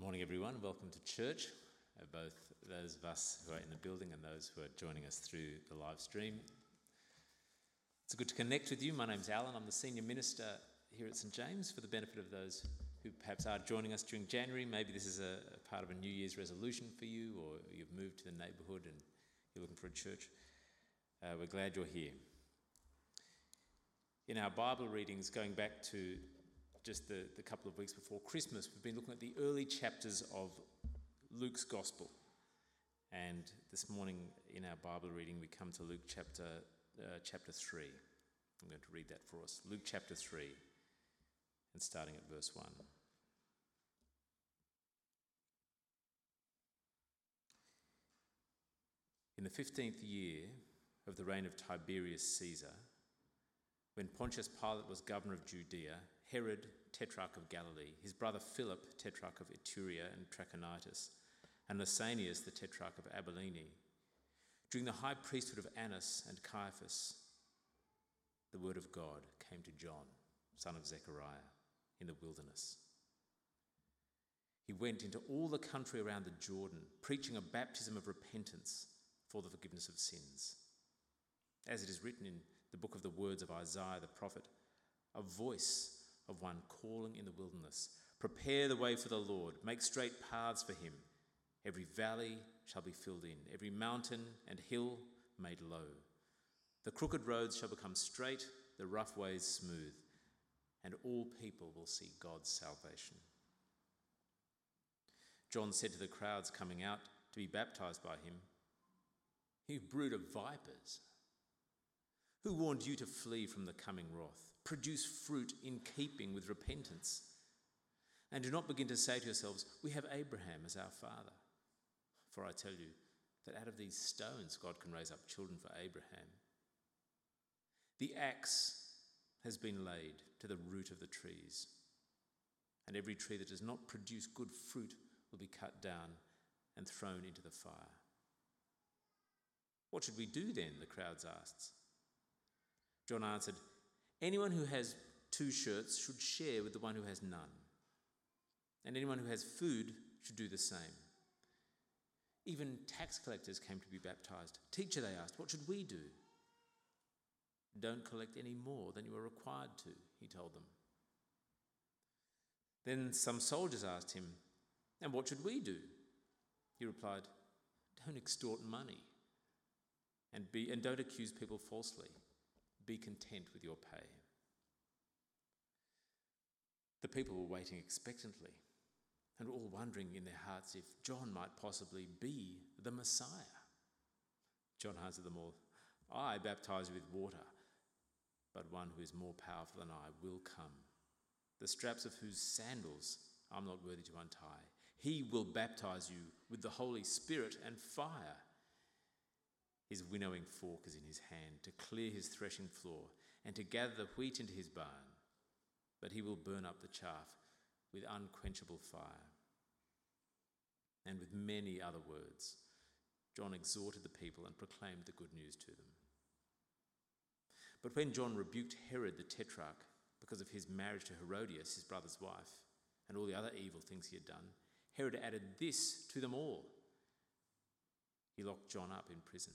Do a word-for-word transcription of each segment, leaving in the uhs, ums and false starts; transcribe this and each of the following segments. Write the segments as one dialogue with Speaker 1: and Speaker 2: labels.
Speaker 1: Morning everyone, welcome to church, uh, both those of us who are in the building and those who are joining us through the live stream. It's good to connect with you. My name's Alan, I'm the Senior Minister here at St James. For the benefit of those who perhaps are joining us during January, maybe this is a, a part of a New Year's resolution for you, or you've moved to the neighbourhood and you're looking for a church. Uh, we're glad you're here. In our Bible readings, going back to just the, the couple of weeks before Christmas, we've been looking at the early chapters of Luke's Gospel. And this morning in our Bible reading, we come to Luke chapter uh, chapter three. I'm going to read that for us. Luke chapter three, and starting at verse one. In the fifteenth year of the reign of Tiberius Caesar, when Pontius Pilate was governor of Judea, Herod, tetrarch of Galilee, his brother Philip, tetrarch of Iturea and Trachonitis, and Lysanias, the tetrarch of Abilene, during the high priesthood of Annas and Caiaphas, the word of God came to John, son of Zechariah, in the wilderness. He went into all the country around the Jordan, preaching a baptism of repentance for the forgiveness of sins. As it is written in the book of the words of Isaiah the prophet, a voice of one calling in the wilderness, prepare the way for the Lord, make straight paths for him. Every valley shall be filled in, every mountain and hill made low. The crooked roads shall become straight, the rough ways smooth, and all people will see God's salvation. John said to the crowds coming out to be baptized by him, "You brood of vipers, who warned you to flee from the coming wrath? Produce fruit in keeping with repentance. And do not begin to say to yourselves, 'We have Abraham as our father.' For I tell you that out of these stones God can raise up children for Abraham. The axe has been laid to the root of the trees, and every tree that does not produce good fruit will be cut down and thrown into the fire." "What should we do then?" the crowds asked. John answered, "Anyone who has two shirts should share with the one who has none, and anyone who has food should do the same." Even tax collectors came to be baptized. "Teacher," they asked, "what should we do?" "Don't collect any more than you are required to," he told them. Then some soldiers asked him, "And what should we do?" He replied, "Don't extort money, and be and don't accuse people falsely. Be content with your pay." The people were waiting expectantly and were all wondering in their hearts if John might possibly be the Messiah. John answered them all, "I baptize you with water, but one who is more powerful than I will come, the straps of whose sandals I'm not worthy to untie. He will baptize you with the Holy Spirit and fire. His winnowing fork is in his hand to clear his threshing floor and to gather the wheat into his barn, but he will burn up the chaff with unquenchable fire." And with many other words, John exhorted the people and proclaimed the good news to them. But when John rebuked Herod the tetrarch because of his marriage to Herodias, his brother's wife, and all the other evil things he had done, Herod added this to them all: he locked John up in prison.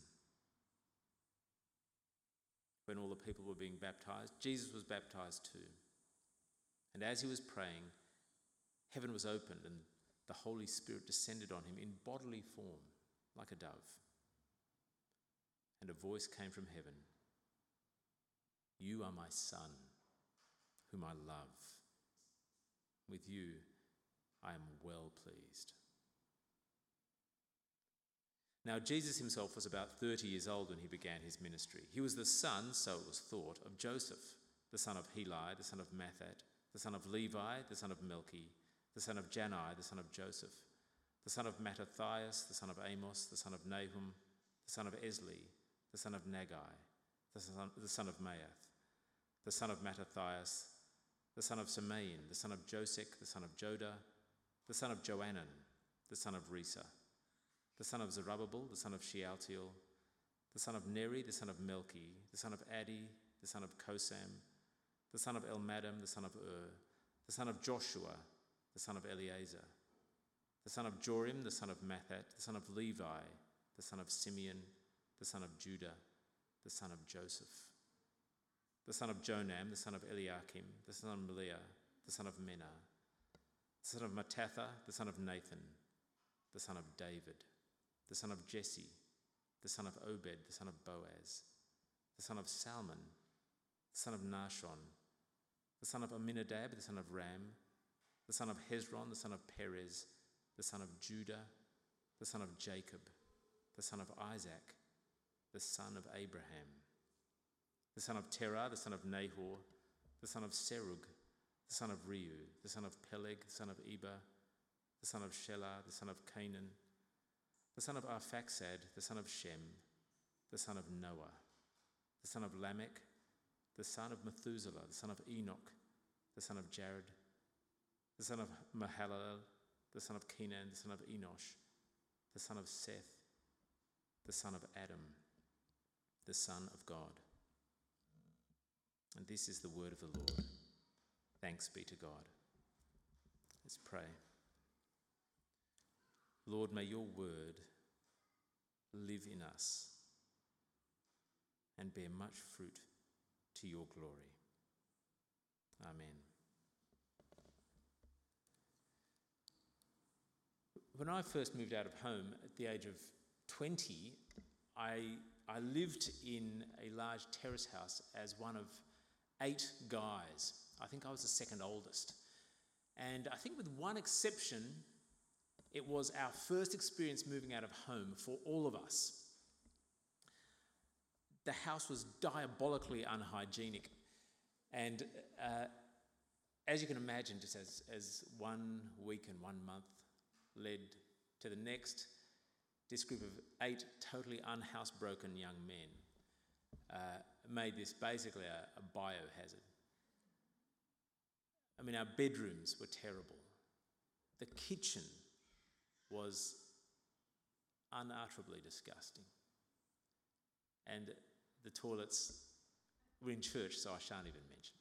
Speaker 1: When all the people were being baptized, Jesus was baptized too. And as he was praying, heaven was opened and the Holy Spirit descended on him in bodily form, like a dove. And a voice came from heaven, "You are my Son, whom I love. With you I am well pleased." Now Jesus himself was about thirty years old when he began his ministry. He was the son, so it was thought, of Joseph, the son of Heli, the son of Matthat, the son of Levi, the son of Melchi, the son of Janai, the son of Joseph, the son of Mattathias, the son of Amos, the son of Nahum, the son of Esli, the son of Nagai, the son, the son of Maath, the son of Mattathias, the son of Simeon, the son of Josech, the son of Joda, the son of Joanan, the son of Risa, the son of Zerubbabel, the son of Shealtiel, the son of Neri, the son of Melchi, the son of Addi, the son of Kosam, the son of Elmadam, the son of Ur, the son of Joshua, the son of Eleazar, the son of Jorim, the son of Mathat, the son of Levi, the son of Simeon, the son of Judah, the son of Joseph, the son of Jonam, the son of Eliakim, the son of Meliah, the son of Menah, the son of Mattatha, the son of Nathan, the son of David, the son of Jesse, the son of Obed, the son of Boaz, the son of Salmon, the son of Nahshon, the son of Amminadab, the son of Ram, the son of Hezron, the son of Perez, the son of Judah, the son of Jacob, the son of Isaac, the son of Abraham, the son of Terah, the son of Nahor, the son of Serug, the son of Reu, the son of Peleg, the son of Eber, the son of Shelah, the son of Canaan, the son of Arphaxad, the son of Shem, the son of Noah, the son of Lamech, the son of Methuselah, the son of Enoch, the son of Jared, the son of Mahalalel, the son of Kenan, the son of Enosh, the son of Seth, the son of Adam, the Son of God. And this is the word of the Lord. Thanks be to God. Let's pray. Lord, may your word live in us and bear much fruit to your glory. Amen. When I first moved out of home at the age of twenty, I, I lived in a large terrace house as one of eight guys. I think I was the second oldest. And I think with one exception, it was our first experience moving out of home for all of us. The house was diabolically unhygienic. And uh, as you can imagine, just as, as one week and one month led to the next, this group of eight totally unhousebroken young men uh, made this basically a, a biohazard. I mean, our bedrooms were terrible. The kitchen was unutterably disgusting. And the toilets were in church, so I shan't even mention.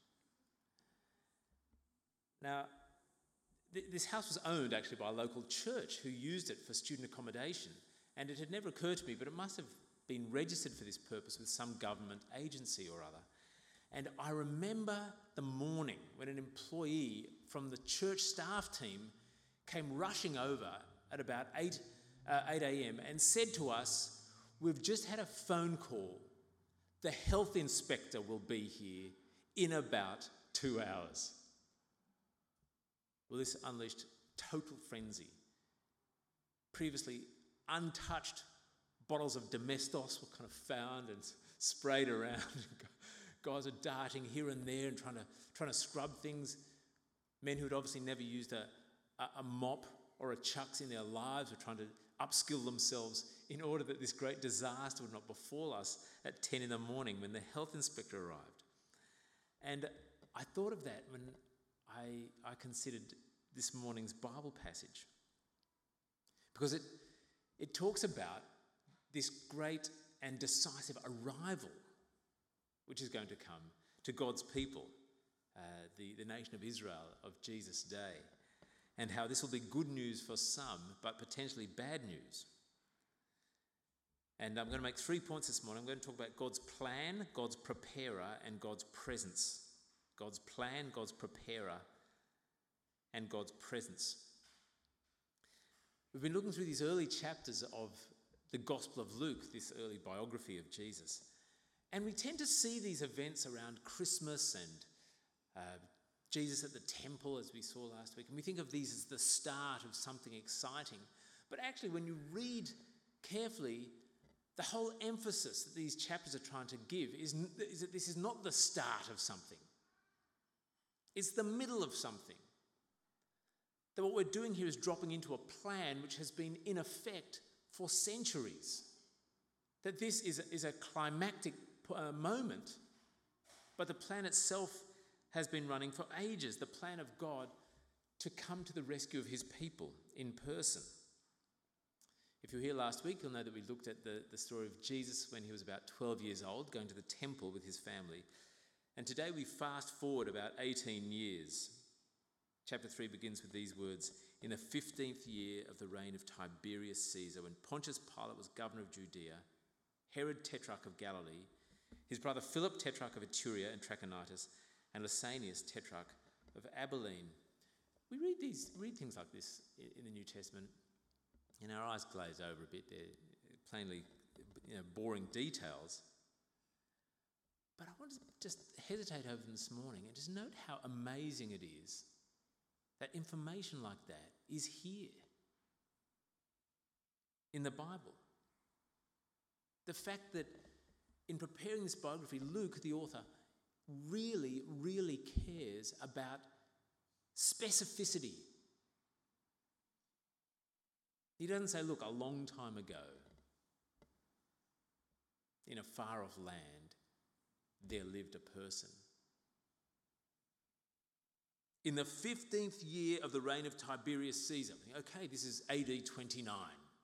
Speaker 1: Now, th- this house was owned actually by a local church who used it for student accommodation. And it had never occurred to me, but it must have been registered for this purpose with some government agency or other. And I remember the morning when an employee from the church staff team came rushing over at about eight a.m. and said to us, "We've just had a phone call. The health inspector will be here in about two hours. Well, this unleashed total frenzy. Previously untouched bottles of Domestos were kind of found and sprayed around. Guys are darting here and there and trying to trying to scrub things. Men who had obviously never used a, a, a mop or a chucks in their lives were trying to upskill themselves in order that this great disaster would not befall us at ten in the morning when the health inspector arrived. And I thought of that when I, I considered this morning's Bible passage. Because it, it talks about this great and decisive arrival which is going to come to God's people, uh, the, the nation of Israel of Jesus' day, and how this will be good news for some, but potentially bad news. And I'm going to make three points this morning. I'm going to talk about God's plan, God's preparer, and God's presence. God's plan, God's preparer, and God's presence. We've been looking through these early chapters of the Gospel of Luke, this early biography of Jesus. And we tend to see these events around Christmas and uh, Jesus at the temple, as we saw last week. And we think of these as the start of something exciting. But actually, when you read carefully, the whole emphasis that these chapters are trying to give is, is that this is not the start of something. It's the middle of something. That what we're doing here is dropping into a plan which has been in effect for centuries. That this is a, is a climactic uh, moment, but the plan itself has been running for ages. The plan of God to come to the rescue of his people in person. If you were here last week, you'll know that we looked at the, the story of Jesus when he was about twelve years old, going to the temple with his family. And today we fast forward about eighteen years. Chapter three begins with these words: "In the fifteenth year of the reign of Tiberius Caesar, when Pontius Pilate was governor of Judea, Herod tetrarch of Galilee, his brother Philip tetrarch of Iturea and Trachonitis, and Lysanias tetrarch of Abilene." We read these, read things like this in the New Testament, and our eyes glaze over a bit. They're plainly, you know, boring details. But I want to just hesitate over them this morning and just note how amazing it is that information like that is here in the Bible. The fact that in preparing this biography, Luke, the author, really, really cares about specificity. He doesn't say, look, a long time ago, in a far-off land, there lived a person. In the fifteenth year of the reign of Tiberius Caesar, okay, this is A D twenty-nine.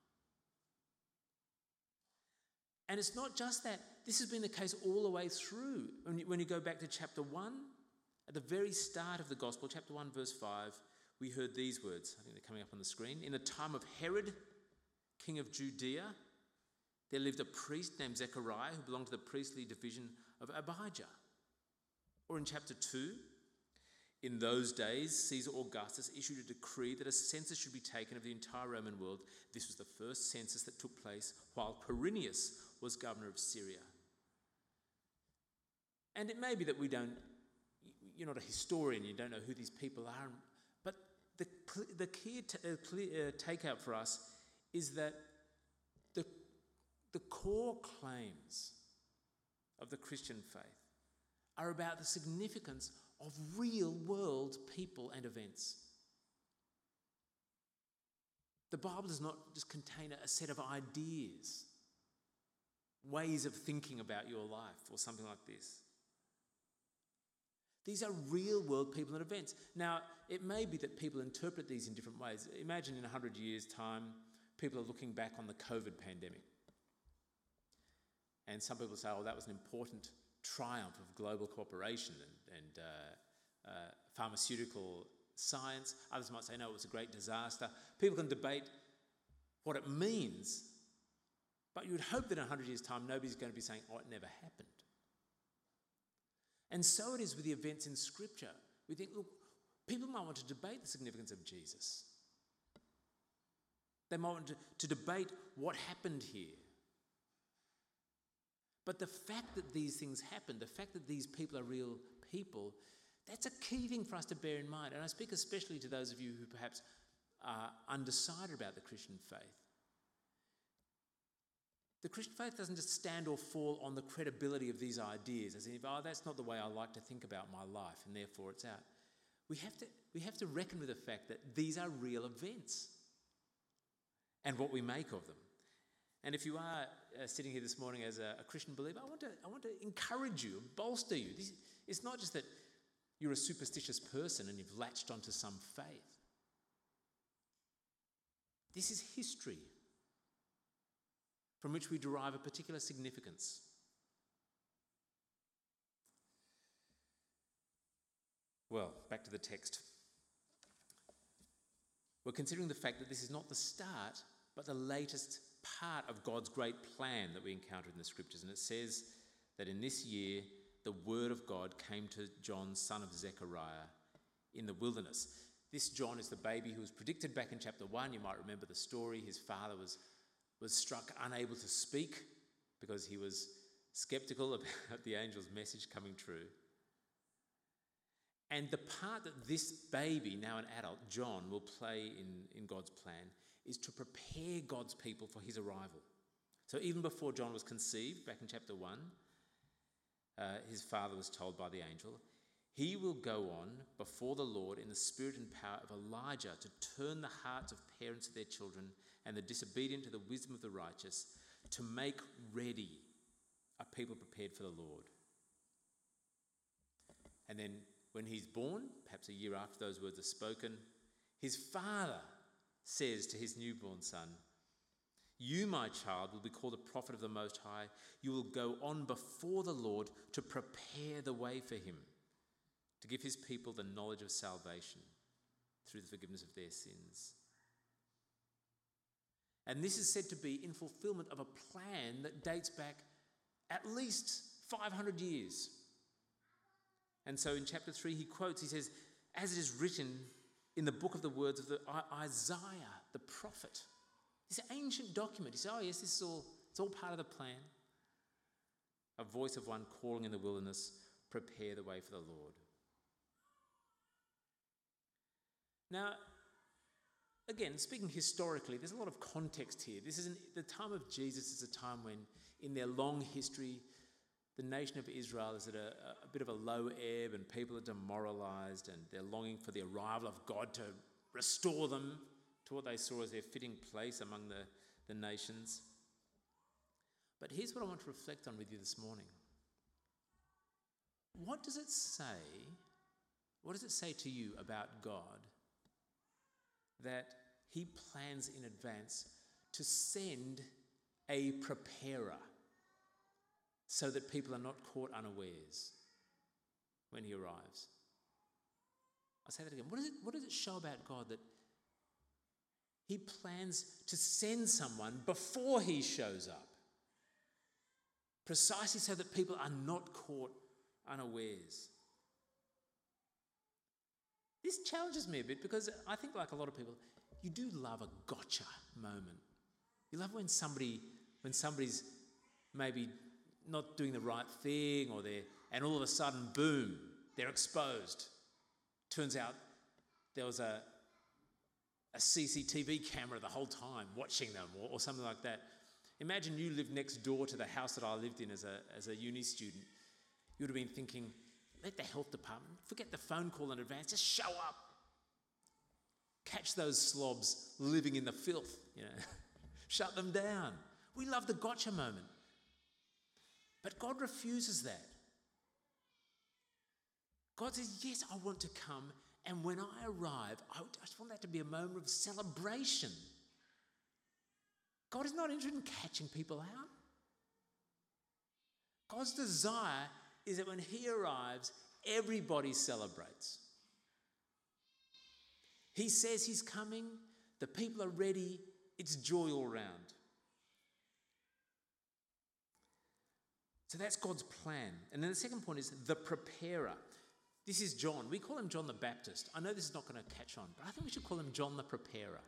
Speaker 1: And it's not just that. This has been the case all the way through. When you, when you go back to chapter one, at the very start of the gospel, chapter one, verse five, we heard these words. I think they're coming up on the screen. "In the time of Herod, king of Judea, there lived a priest named Zechariah who belonged to the priestly division of Abijah." Or in chapter two, "In those days, Caesar Augustus issued a decree that a census should be taken of the entire Roman world. This was the first census that took place while Quirinius was governor of Syria." And it may be that we don't, you're not a historian, you don't know who these people are, but the, the key t- uh, clear, uh, takeout for us is that the, the core claims of the Christian faith are about the significance of real world people and events. The Bible does not just contain a set of ideas, ways of thinking about your life or something like this. These are real world people and events. Now, it may be that people interpret these in different ways. Imagine in one hundred years' time, people are looking back on the COVID pandemic. And some people say, oh, that was an important triumph of global cooperation and, and uh, uh, pharmaceutical science. Others might say, no, it was a great disaster. People can debate what it means, but you would hope that in one hundred years' time, nobody's going to be saying, oh, it never happened. And so it is with the events in Scripture. We think, look, people might want to debate the significance of Jesus. They might want to, to debate what happened here. But the fact that these things happened, the fact that these people are real people, that's a key thing for us to bear in mind. And I speak especially to those of you who perhaps are undecided about the Christian faith. The Christian faith doesn't just stand or fall on the credibility of these ideas, as if, oh, that's not the way I like to think about my life, and therefore it's out. We have to, we have to reckon with the fact that these are real events and what we make of them. And if you are uh, sitting here this morning as a, a Christian believer, I want to, I want to encourage you, bolster you. This, it's not just that you're a superstitious person and you've latched onto some faith. This is history from which we derive a particular significance. Well, back to the text. We're considering the fact that this is not the start, but the latest part of God's great plan that we encounter in the Scriptures. And it says that in this year, the word of God came to John, son of Zechariah, in the wilderness. This John is the baby who was predicted back in chapter one. You might remember the story. His father was was struck unable to speak because he was sceptical about the angel's message coming true. And the part that this baby, now an adult, John, will play in, in God's plan is to prepare God's people for his arrival. So even before John was conceived, back in chapter one, uh, his father was told by the angel, he will go on before the Lord in the spirit and power of Elijah to turn the hearts of parents to their children and the disobedient to the wisdom of the righteous, to make ready a people prepared for the Lord. And then when he's born, perhaps a year after those words are spoken, his father says to his newborn son, you, my child, will be called a prophet of the Most High. You will go on before the Lord to prepare the way for him, to give his people the knowledge of salvation through the forgiveness of their sins. And this is said to be in fulfillment of a plan that dates back at least five hundred years. And so in chapter three, he quotes, he says, as it is written in the book of the words of the Isaiah, the prophet. This ancient document. He says, oh yes, this is all, it's all part of the plan. A voice of one calling in the wilderness, prepare the way for the Lord. Now, again, speaking historically, there's a lot of context here. This isn't the time of Jesus is a time when, in their long history, the nation of Israel is at a, a bit of a low ebb and people are demoralised and they're longing for the arrival of God to restore them to what they saw as their fitting place among the, the nations. But here's what I want to reflect on with you this morning. What does it say, what does it say to you about God that he plans in advance to send a preparer so that people are not caught unawares when he arrives? I'll say that again. What, is it, what does it show about God that he plans to send someone before he shows up? Precisely so that people are not caught unawares. This challenges me a bit because I think, like a lot of people, you do love a gotcha moment. You love when somebody, when somebody's maybe not doing the right thing, or they're, and all of a sudden, boom, they're exposed. Turns out there was a, a C C T V camera the whole time watching them, or, or something like that. Imagine you lived next door to the house that I lived in as a, as a uni student. You would have been thinking, let the health department, forget the phone call in advance, just show up. Catch those slobs living in the filth, you know. Shut them down. We love the gotcha moment. But God refuses that. God says, yes, I want to come, and when I arrive, I just want that to be a moment of celebration. God is not interested in catching people out. God's desire is that when he arrives, everybody celebrates. He says he's coming, the people are ready, it's joy all round. So that's God's plan. And then the second point is the preparer. This is John. We call him John the Baptist. I know this is not going to catch on, but I think we should call him John the Preparer.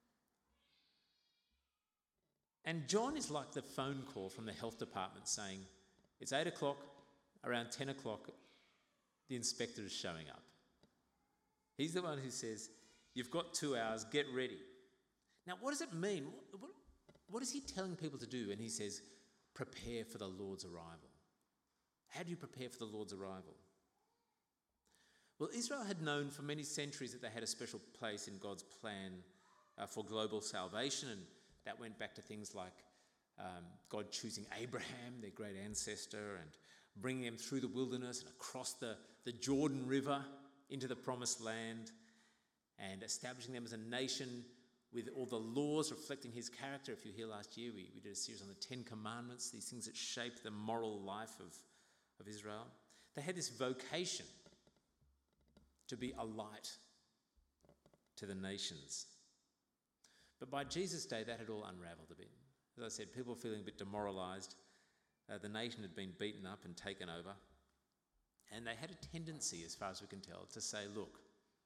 Speaker 1: And John is like the phone call from the health department saying, it's eight o'clock, around ten o'clock, the inspector is showing up. He's the one who says, you've got two hours, get ready. Now, what does it mean? What, what, what is he telling people to do when he says, prepare for the Lord's arrival? How do you prepare for the Lord's arrival? Well, Israel had known for many centuries that they had a special place in God's plan uh, for global salvation, and that went back to things like um, God choosing Abraham, their great ancestor, and bringing them through the wilderness and across the, the Jordan River into the promised land, and establishing them as a nation with all the laws reflecting his character. If you were here last year, we, we did a series on the Ten Commandments, these things that shaped the moral life of, of Israel. They had this vocation to be a light to the nations. But by Jesus' day, that had all unravelled a bit. As I said, people were feeling a bit demoralised. Uh, the nation had been beaten up and taken over. And they had a tendency, as far as we can tell, to say, look,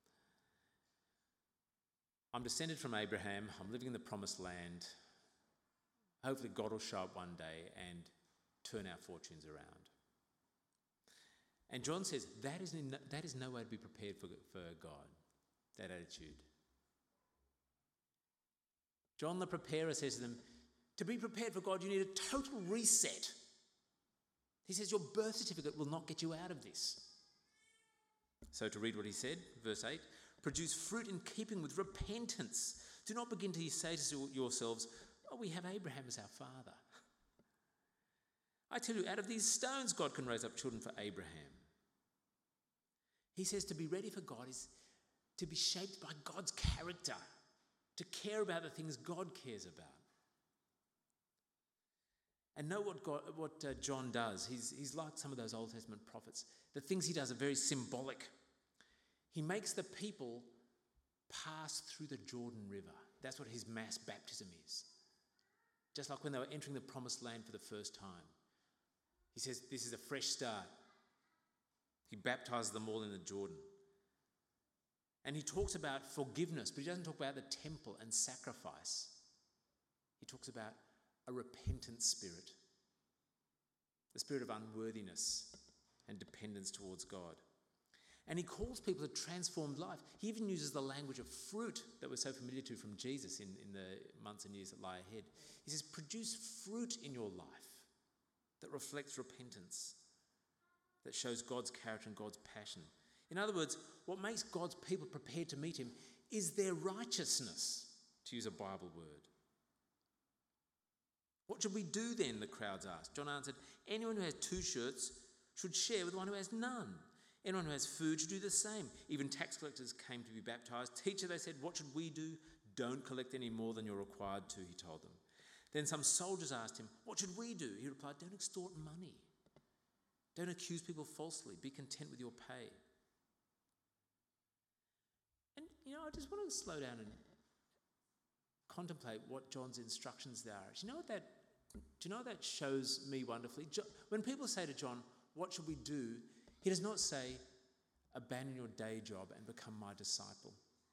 Speaker 1: I'm descended from Abraham, I'm living in the promised land. Hopefully God will show up one day and turn our fortunes around. And John says that is, no, that is no way to be prepared for, for God, that attitude. John the Preparer says to them, to be prepared for God, you need a total reset. He says your birth certificate will not get you out of this. So to read what he said, verse eight, produce fruit in keeping with repentance. Do not begin to say to yourselves, oh, we have Abraham as our father. I tell you, out of these stones God can raise up children for Abraham. He says to be ready for God is to be shaped by God's character, to care about the things God cares about. And know what, God, what uh, John does. He's, he's like some of those Old Testament prophets. The things he does are very symbolic. He makes the people pass through the Jordan River. That's what his mass baptism is. Just like when they were entering the promised land for the first time. He says this is a fresh start. He baptizes them all in the Jordan. And he talks about forgiveness, but he doesn't talk about the temple and sacrifice. He talks about a repentant spirit, the spirit of unworthiness and dependence towards God. And he calls people to transformed life. He even uses the language of fruit that we're so familiar to from Jesus in, in the months and years that lie ahead. He says, produce fruit in your life that reflects repentance, that shows God's character and God's passion. In other words, what makes God's people prepared to meet him is their righteousness, to use a Bible word. What should we do then, the crowds asked. John answered, anyone who has two shirts should share with the one who has none. Anyone who has food should do the same. Even tax collectors came to be baptized. Teacher, they said, what should we do? Don't collect any more than you're required to, he told them. Then some soldiers asked him, what should we do? He replied, don't extort money. Don't accuse people falsely. Be content with your pay. And, you know, I just want to slow down and contemplate what John's instructions there are. Do you know what that, do you know what that shows me wonderfully? When people say to John, what should we do? He does not say, abandon your day job and become my disciple.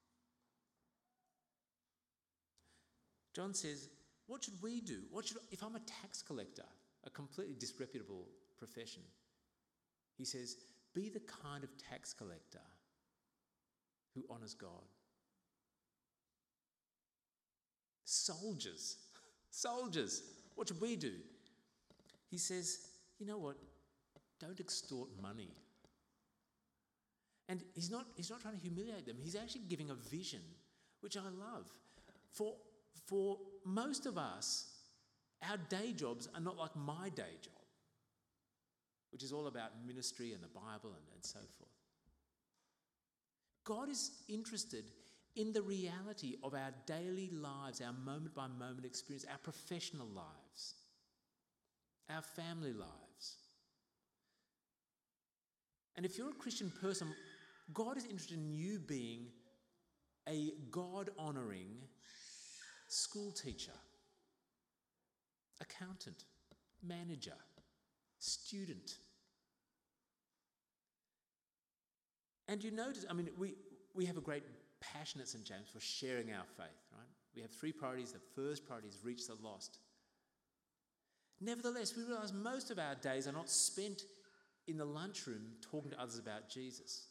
Speaker 1: John says, what should we do? What should, if I'm a tax collector, a completely disreputable profession, he says, be the kind of tax collector who honours God. Soldiers, soldiers, what should we do? He says, you know what? Don't extort money. And he's not, he's not trying to humiliate them. He's actually giving a vision, which I love. For, for most of us, our day jobs are not like my day job, which is all about ministry and the Bible and, and so forth. God is interested in the reality of our daily lives, our moment-by-moment experience, our professional lives, our family lives. And if you're a Christian person, God is interested in you being a God-honouring school teacher, accountant, manager, student. And you notice, I mean, we, we have a great passion at Saint James for sharing our faith, right? We have three priorities. The first priority is reach the lost. Nevertheless, we realise most of our days are not spent in the lunchroom talking to others about Jesus.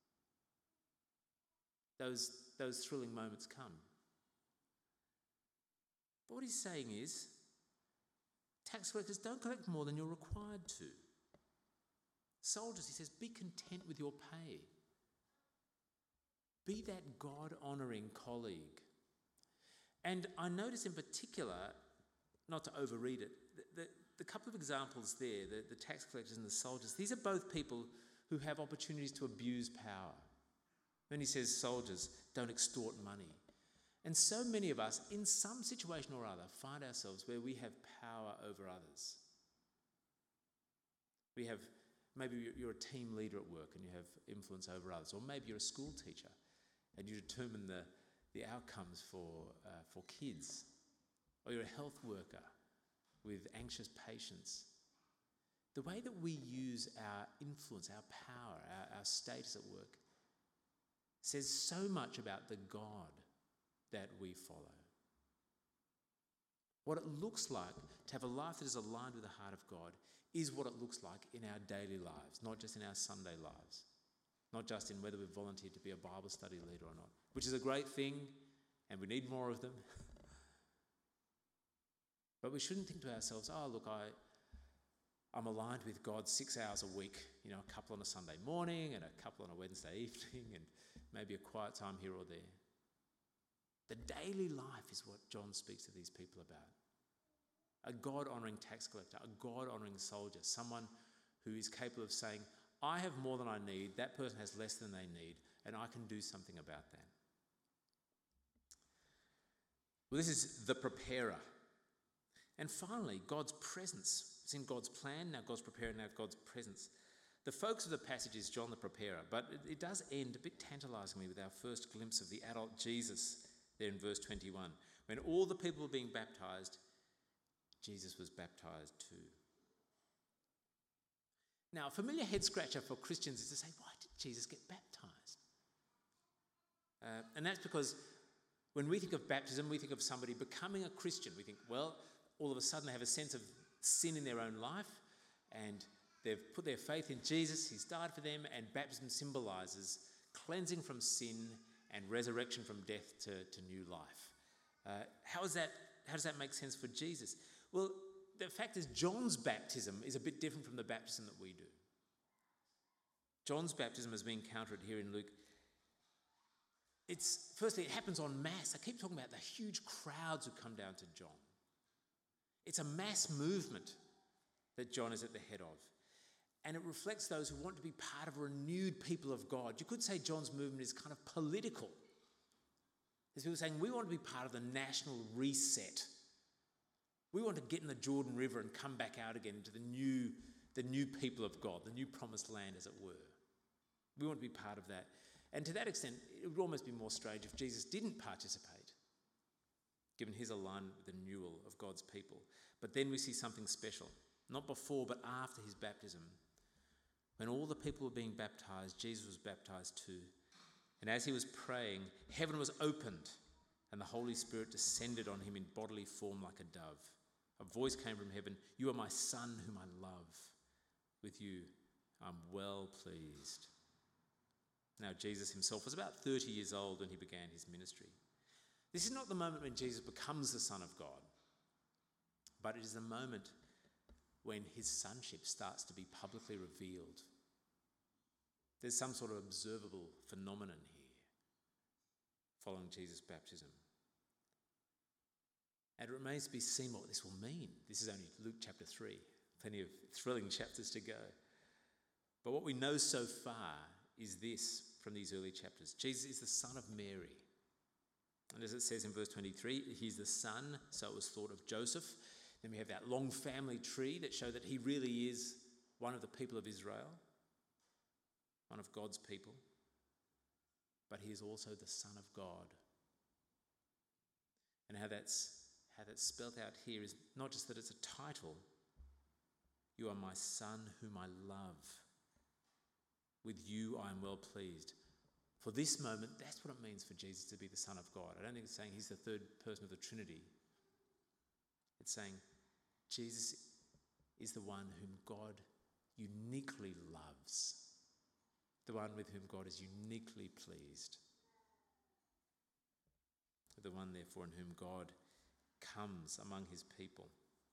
Speaker 1: Those, those thrilling moments come. But what he's saying is, tax collectors, don't collect more than you're required to. Soldiers, he says, be content with your pay. Be that God-honouring colleague. And I notice in particular, not to overread it, the, the, the couple of examples there, the, the tax collectors and the soldiers, these are both people who have opportunities to abuse power. When he says soldiers, don't extort money. And so many of us, in some situation or other, find ourselves where we have power over others. We have, maybe you're a team leader at work and you have influence over others, or maybe you're a school teacher and you determine the, the outcomes for, uh, for kids, or you're a health worker with anxious patients. The way that we use our influence, our power, our, our status at work says so much about the God that we follow. What it looks like to have a life that is aligned with the heart of God is what it looks like in our daily lives, not just in our Sunday lives, not just in whether we've volunteered to be a Bible study leader or not, which is a great thing, and we need more of them. But we shouldn't think to ourselves, oh, look, I, I'm aligned with God six hours a week, you know, a couple on a Sunday morning and a couple on a Wednesday evening and maybe a quiet time here or there. The daily life is what John speaks to these people about. A God-honouring tax collector, a God-honouring soldier, someone who is capable of saying, I have more than I need, that person has less than they need, and I can do something about that. Well, this is the preparer. And finally, God's presence. It's in God's plan, now God's preparing, now God's presence. The focus of the passage is John the Preparer, but it, it does end a bit tantalisingly with our first glimpse of the adult Jesus there in verse twenty-one. When all the people were being baptised, Jesus was baptised too. Now, a familiar head scratcher for Christians is to say, why did Jesus get baptised? Uh, and that's because when we think of baptism, we think of somebody becoming a Christian. We think, well, all of a sudden they have a sense of sin in their own life and they've put their faith in Jesus, he's died for them, and baptism symbolises cleansing from sin and resurrection from death to, to new life. Uh, how is that? How does that make sense for Jesus? Well, the fact is John's baptism is a bit different from the baptism that we do. John's baptism has been encountered here in Luke. It's, firstly, it happens en masse. I keep talking about the huge crowds who come down to John. It's a mass movement that John is at the head of. And it reflects those who want to be part of a renewed people of God. You could say John's movement is kind of political. There's people saying, we want to be part of the national reset. We want to get in the Jordan River and come back out again into the new, the new people of God, the new promised land, as it were. We want to be part of that. And to that extent, it would almost be more strange if Jesus didn't participate, given his alignment with the renewal of God's people. But then we see something special, not before but after his baptism. When all the people were being baptised, Jesus was baptised too. And as he was praying, heaven was opened and the Holy Spirit descended on him in bodily form like a dove. A voice came from heaven, "You are my Son whom I love. With you I'm well pleased." Now, Jesus himself was about thirty years old when he began his ministry. This is not the moment when Jesus becomes the Son of God, but it is the moment when his sonship starts to be publicly revealed. There's some sort of observable phenomenon here following Jesus' baptism. And it remains to be seen what this will mean. This is only Luke chapter three, plenty of thrilling chapters to go. But what we know so far is this from these early chapters. Jesus is the son of Mary. And as it says in verse twenty-three, he's the son, so it was thought, of Joseph. Then we have that long family tree that show that he really is one of the people of Israel, one of God's people. But he is also the Son of God. And how that's, how that's spelt out here is not just that it's a title. You are my Son whom I love. With you I am well pleased. For this moment, that's what it means for Jesus to be the Son of God. I don't think it's saying he's the third person of the Trinity. It's saying Jesus is the one whom God uniquely loves, the one with whom God is uniquely pleased, the one, therefore, in whom God comes among his people.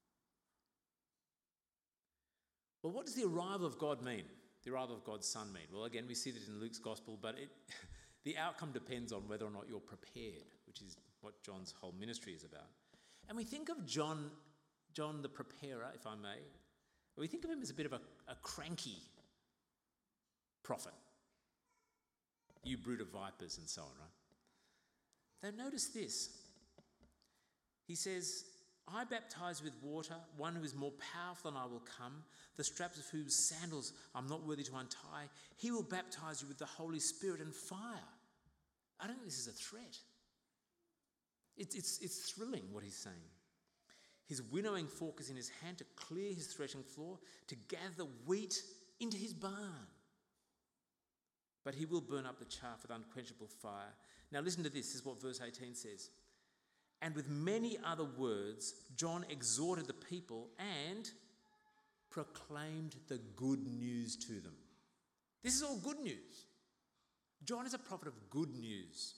Speaker 1: Well, what does the arrival of God mean? The arrival of God's Son mean? Well, again, we see that in Luke's Gospel, but it, the outcome depends on whether or not you're prepared, which is what John's whole ministry is about. And we think of John, John the Preparer, if I may, we think of him as a bit of a, a cranky prophet. You brood of vipers and so on, right? Now notice this. He says, I baptize with water, one who is more powerful than I will come, the straps of whose sandals I'm not worthy to untie. He will baptize you with the Holy Spirit and fire. I don't think this is a threat. It's, it's, it's thrilling what he's saying. His winnowing fork is in his hand to clear his threshing floor, to gather the wheat into his barn. But he will burn up the chaff with unquenchable fire. Now listen to this. This is what verse eighteen says. And with many other words, John exhorted the people and proclaimed the good news to them. This is all good news. John is a prophet of good news.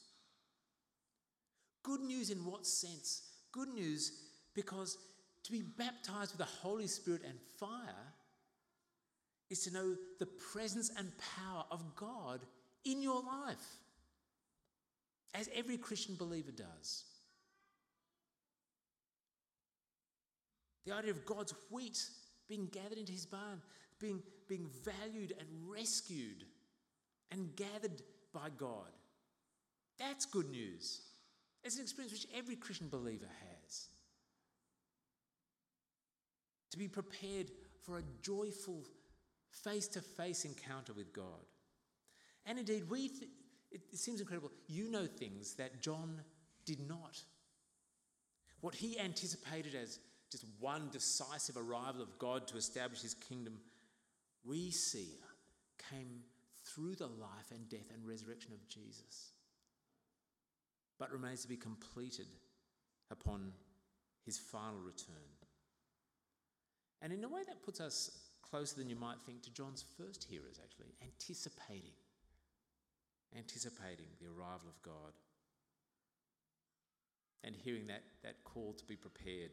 Speaker 1: Good news in what sense? Good news because to be baptized with the Holy Spirit and fire is to know the presence and power of God in your life, as every Christian believer does. The idea of God's wheat being gathered into his barn, being, being valued and rescued and gathered by God. That's good news. It's an experience which every Christian believer has. To be prepared for a joyful face-to-face encounter with God. And indeed, we th- it, it seems incredible, you know things that John did not. What he anticipated as just one decisive arrival of God to establish his kingdom, we see came through the life and death and resurrection of Jesus, but remains to be completed upon his final return. And in a way that puts us closer than you might think to John's first hearers, actually, anticipating, anticipating the arrival of God and hearing that, that call to be prepared.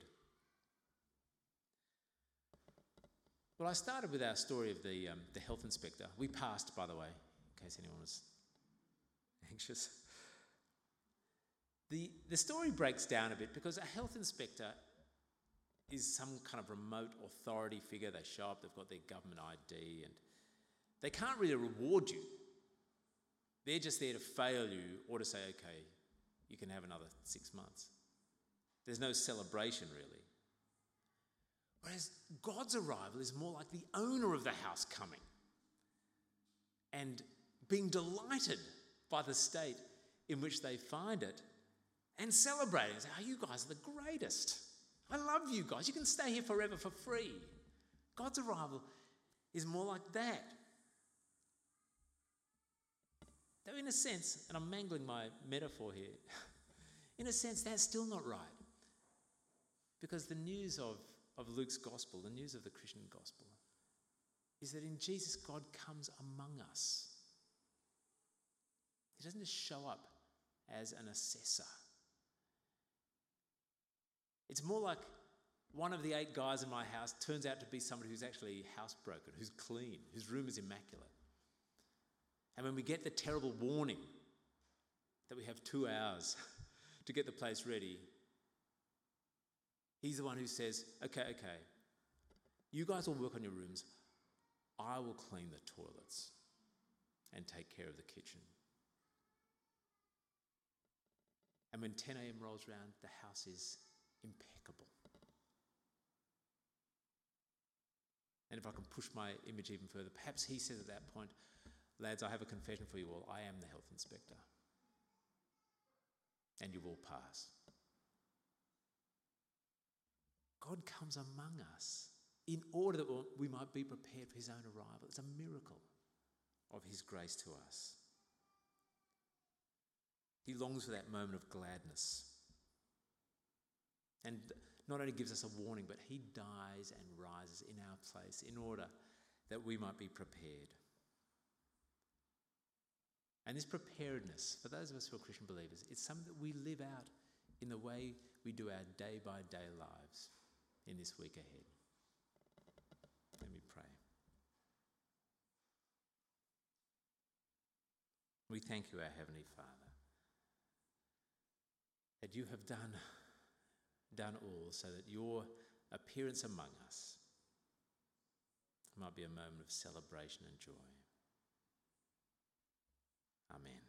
Speaker 1: Well, I started with our story of the, um, the health inspector. We passed, by the way, in case anyone was anxious. The, the story breaks down a bit because a health inspector is some kind of remote authority figure. They show up, they've got their government I D, and they can't really reward you. They're just there to fail you or to say, okay, you can have another six months. There's no celebration, really. Whereas God's arrival is more like the owner of the house coming and being delighted by the state in which they find it and celebrating and saying, oh, you guys are the greatest. I love you guys. You can stay here forever for free. God's arrival is more like that. Though in a sense, and I'm mangling my metaphor here, in a sense that's still not right. Because the news of of Luke's gospel, the news of the Christian gospel, is that in Jesus, God comes among us. He doesn't just show up as an assessor. It's more like one of the eight guys in my house turns out to be somebody who's actually housebroken, who's clean, whose room is immaculate. And when we get the terrible warning that we have two hours to get the place ready, he's the one who says, okay, okay, you guys will work on your rooms. I will clean the toilets and take care of the kitchen. And when ten a.m. rolls around, the house is impeccable. And if I can push my image even further, perhaps he says at that point, lads, I have a confession for you all. I am the health inspector. And you will pass. God comes among us in order that we might be prepared for his own arrival. It's a miracle of his grace to us. He longs for that moment of gladness. And not only gives us a warning, but he dies and rises in our place in order that we might be prepared. And this preparedness, for those of us who are Christian believers, it's something that we live out in the way we do our day-by-day lives in this week ahead. Let me pray. We thank you, our Heavenly Father, that you have done, done all so that your appearance among us might be a moment of celebration and joy. Amen.